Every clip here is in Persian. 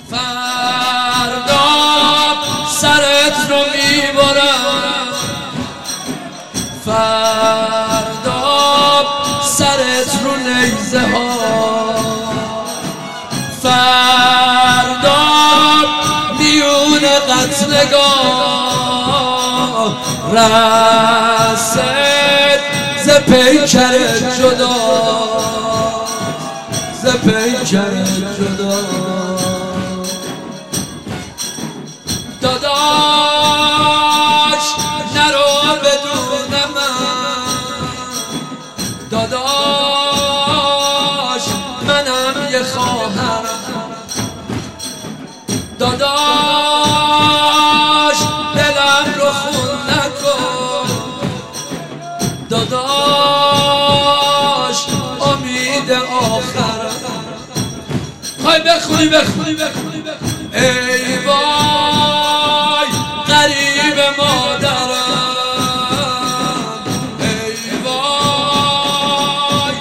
فردا سرت رو میبرم، فردا سرت رو نیزه ها، فردا میون قتلگاه رسد ز پیکرت جدا، ز پیکرت جدا. داداش نرو بدون من، داداش منم یه خواهرم، داداش دلم رو خون نکن، داداش امید آخرم. خواهی بخونی ای وای غریب مادرم، ای وای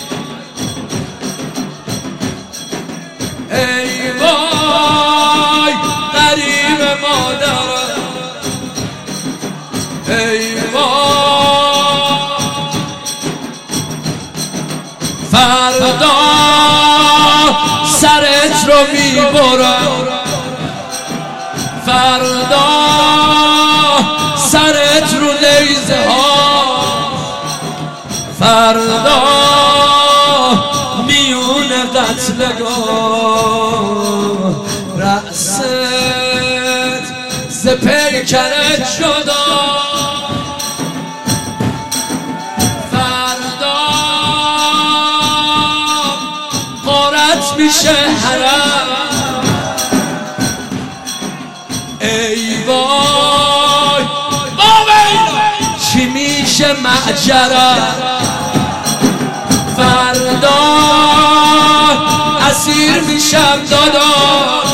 ای وای غریب مادرم، ای وای. فردا سرت رو میبرم، فردا سرت رو نیزه ها، فردا میون قتلگاه رأست ز پیکرت جدا، فردا غارت میشه حرم، ای وای چی میشه معجرم، فردا اسیر میشم داداش،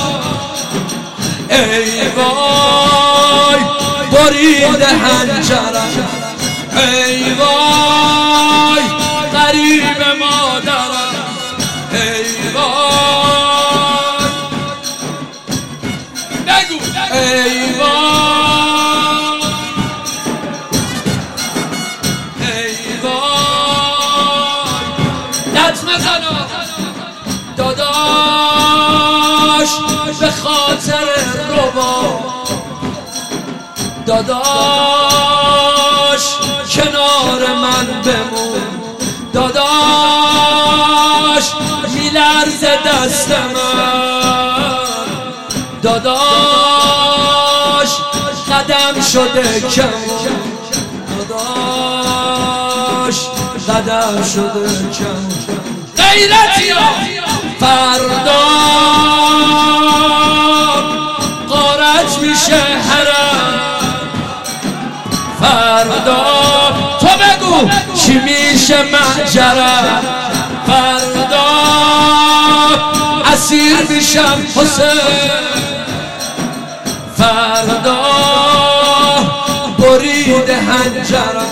ای وای برید حنجرم، ای وای غریب مادرم، ای وای نگو ای وای ای وای دست مزنم داداش به خاطر ربا، داداش کنار من بمون، داداش میلرزه دست من، داداش قدم شده کمون، داداش قدم شده کمون. غیرتی ها فردا غارت میشه حرم، فردا تو بگو چی میشه معجرم، فردا اسیر میشم حسین، فردا برید حنجرم،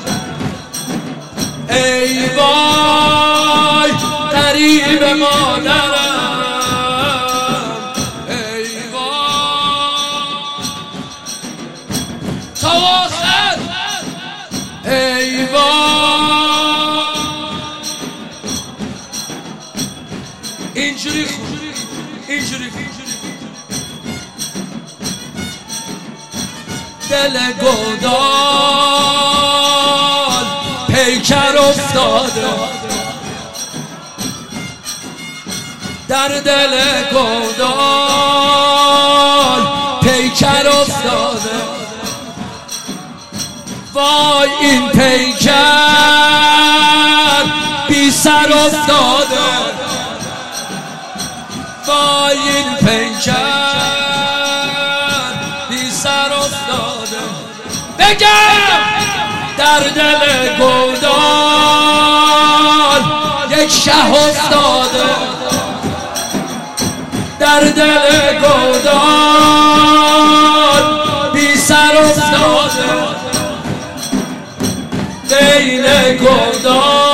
ای وای غریب مادرم، ای وای تا آخر، ای وای. اینجوری خون اینجوری دل گودال پیکر افتاده، در دل گودال پیکر افتاده، وای این پیکر بی سر افتاده، وای این پیکر بی سر افتاده. بگم در دل گودال یک شه افتاده، در دل گودال بی سر افتاده، بین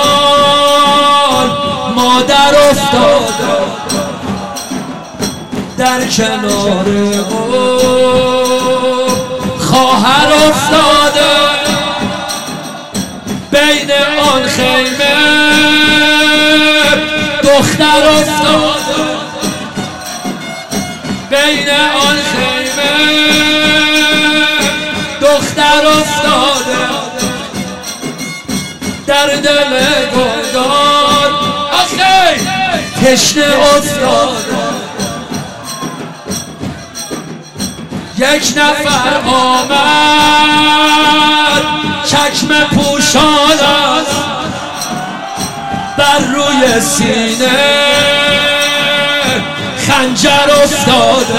گودال مادر افتاده، در کنار او خواهر افتاده بین آن خیمه دختر افتاده بین آن خیمه دختر افتاده در دل گلدان آخی تشنه افتاده یک نفر آمد چکمه پوشان است بر روی سینه خنجر افتاده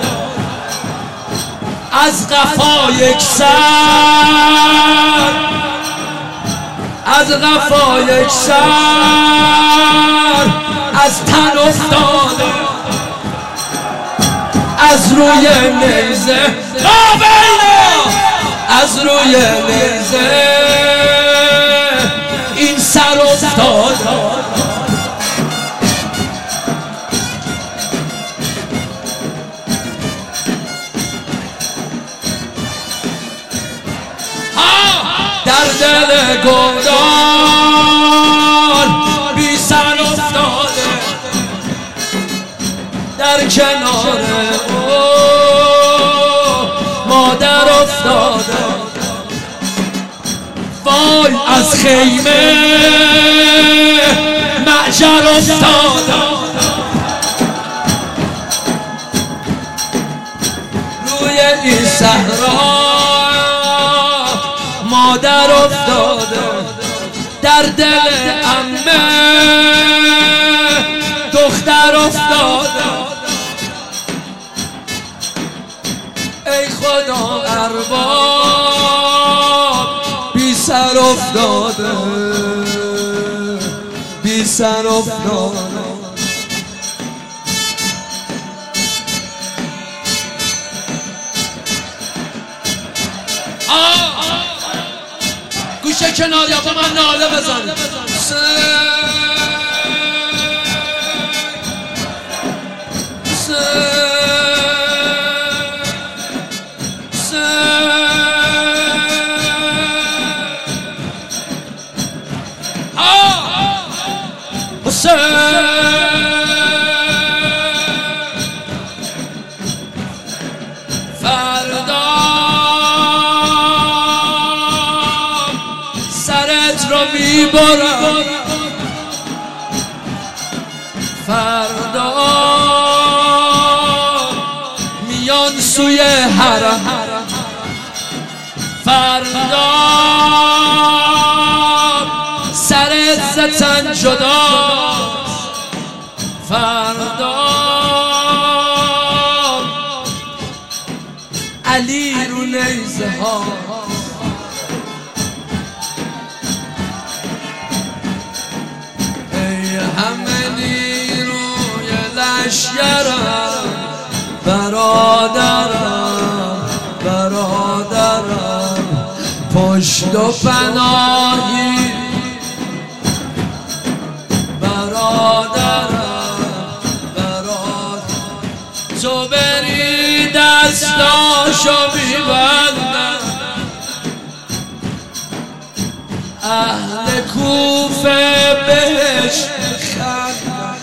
از قفا یک سر از قفا یک سر از تن افتاده از روی نیزه از روی نیزه این سر افتاده در دل گلدان بی سر افتاده در کنار او مادر افتاده وای از خیمه معجر افتاده روی این صحرا مادر افتاده در دل عمه دختر افتاده ای خدا ارباب بی سر افتاده بی سر افتاده گوشه کنار یا با من ناله بزن فردا سرت رو میبرم فردا میان سوی حرم فردا سرت زتن جدا فردا علی رو نیزه ها ای همه نیروی لشکرم برادرم برادرم پشت و پناهی تو بری دستاشو میبندم اهل کوفه بهش خندم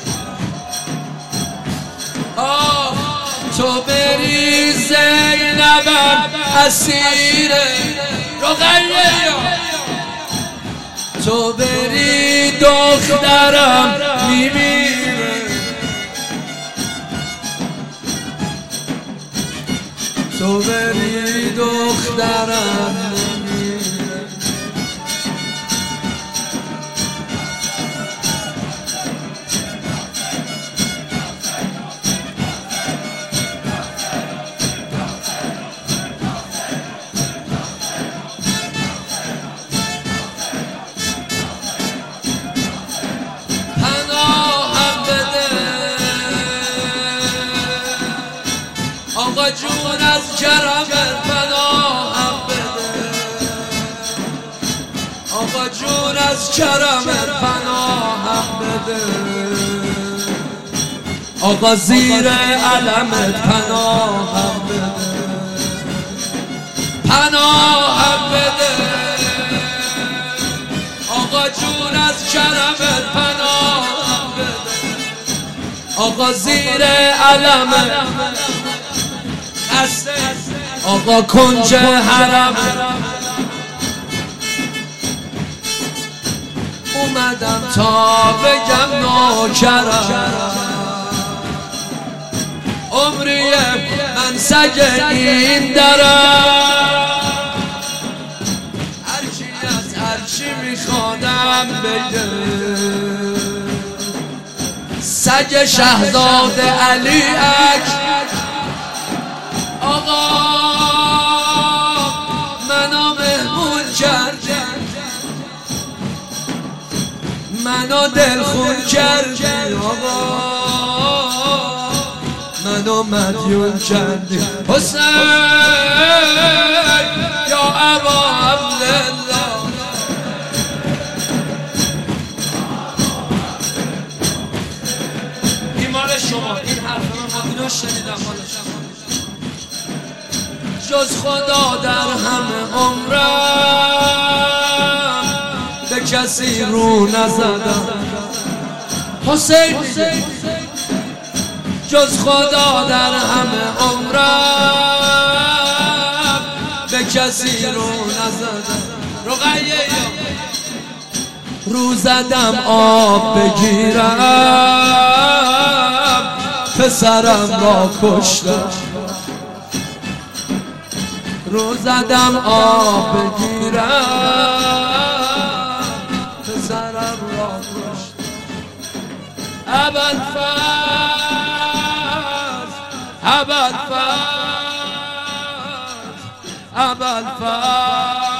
تو بری زینبم اسیر رقیه تو بری دخترم میمیره تو بری دخترم میمیره آقا جون از کرمت پناهم بده آقا جون از کرمت پناهم بده آقا زیر علمت پناهم بده، پناهم بده آقا جون از کرمت پناهم بده. آقا زیر علمت دست آقا کنج حرم اومدم تا بگم نوکرم، عمری من سگ این درم، هرچی از هرچی میخوادم بگه، سگ شهزاده علی اکبر. آقا منو مهمون کردی، منو دلخون کردی، آقا منو مدیون کردی. حسین یا ابا عبدالله، این مال شما، این حرف من اینو شنیدم مال شما. جز خدا در همه عمرم به کسی رو نزدم. حسین جز خدا در همه عمرم به کسی رو نزدم. رقیه رو زدم آب بگیرم، پسرم را کشتم. رو زدم آب بگیرم، پسرم را کشتم. ابوالفضل